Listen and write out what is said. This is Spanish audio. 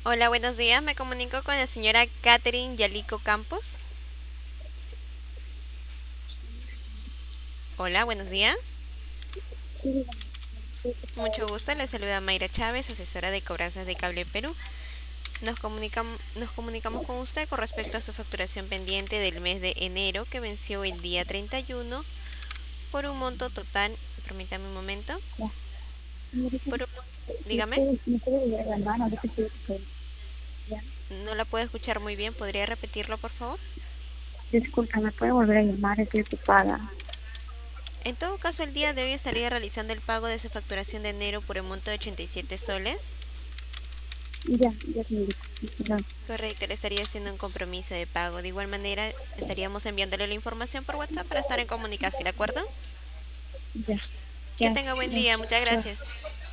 Hola, buenos días. Me comunico con la señora Catherine Yalico Campos. Hola, buenos días. Sí, dígame, Mucho gusto. Le saluda Mayra Chávez, asesora de cobranzas de Cable Perú. Nos comunicamos con usted con respecto a su facturación pendiente del mes de enero que venció el día 31 por un monto total, permítame un momento, ya. Señorita, por un, ¿me dígame, puede, me puede volver a llamar? Ahorita estoy ocupada. Ya. no la puedo escuchar muy bien. ¿Podría repetirlo, por favor? Disculpa, ¿me puede volver a llamar? Estoy ocupada. En todo caso, el día de hoy estaría realizando el pago de su facturación de enero por el monto de 87 soles. Ya, señorita. Sí, perdón. Correcto, le estaría haciendo un compromiso de pago. De igual manera, estaríamos enviándole la información por WhatsApp para estar en comunicación, ¿de acuerdo? Ya, Que ya, tenga buen ya. día, muchas Chao. gracias.